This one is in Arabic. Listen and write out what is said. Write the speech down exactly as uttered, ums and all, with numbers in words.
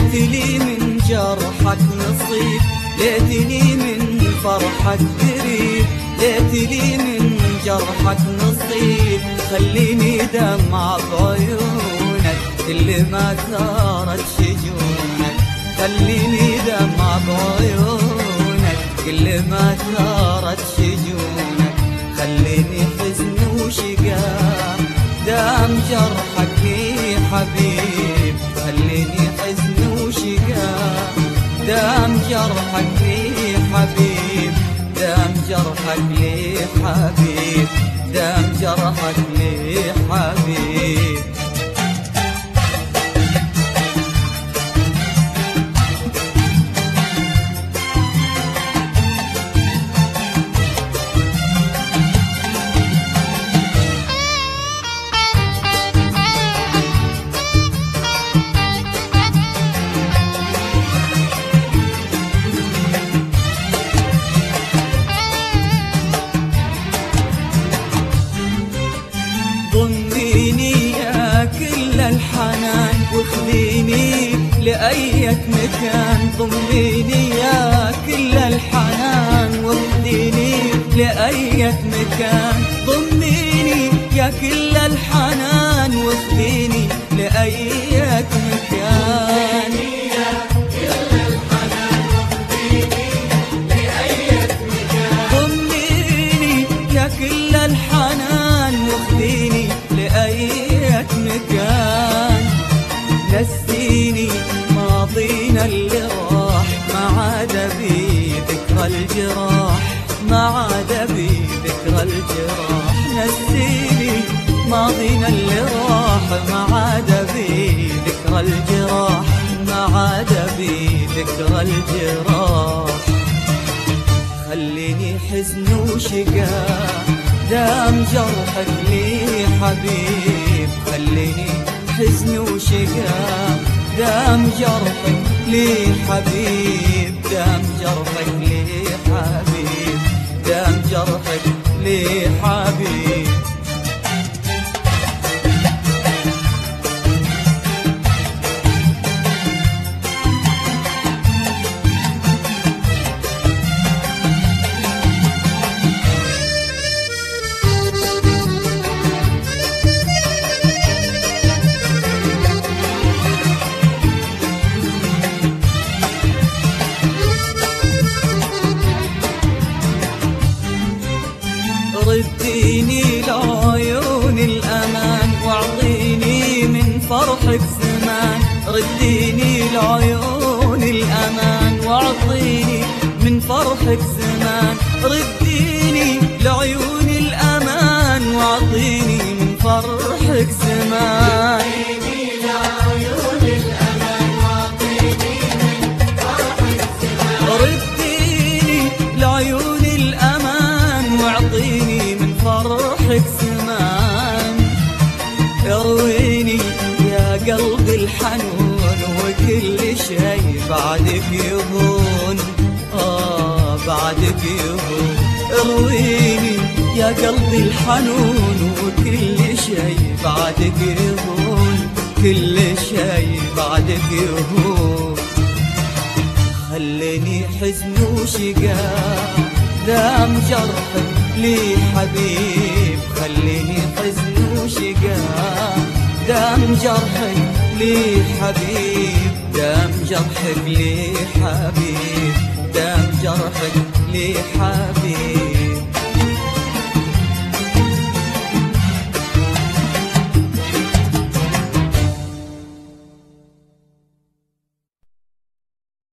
ليتلي من جرحك نصيب، ليتني من فرحك قريب، ليتلي من جرحك نصيب. خليني دمع بعيونك كل ما ثارت شجونك، خليني دمع بعيونك كل ما ثارت شجونك. خليني حزن وشقاء دام جرحك لي حبيب، خليني حزن وشقاء دام جرحك لي حبيب، دام جرحك لي حبيب، دام جرحك لي حبيب. ضميني يا كل الحنان واخذيني لأية مكان، ضميني يا كل الحنان واخذيني لأية مكان، ضميني يا كل الحنان واخذيني لأية مكان. ضميني يا كل الحنان واخذيني لأية مكان. نسيني ماضينا اللي راح ما عاد بي ذكرى الجراح، ما عاد بي ذكرى الجراح. نسيني ماضينا اللي راح ما عاد بي ذكرى الجراح، ما عاد بي ذكرى الجراح. خليني حزن وشقاء دام جرحك لي حبيب، خليني حزن وشقاء دام جرحك لي حبيب، دام جرحك لي حبيب، دام جرحك لي حبيب. رديني لعيون الأمان واعطيني من فرحك زمان، رديني لعيون الأمان واعطيني من فرحك زمان، رديني لعيون الأمان واعطيني من فرحك زمان. رديني لعيون الأمان واعطيني من فرحك زمان. ارويني يا قلبي الحنون وكل شي بعدك يهون، آه بعدك يهون. ارويني يا قلبي الحنون وكل شي بعدك يهون، كل شي بعدك يهون. خليني حزن وشقاء دام جرحك لي حبيب، خليني حزن وشقاء دام جرحك لي حبيب، دام جرحك لي حبيب، دام جرحك لي حبيب.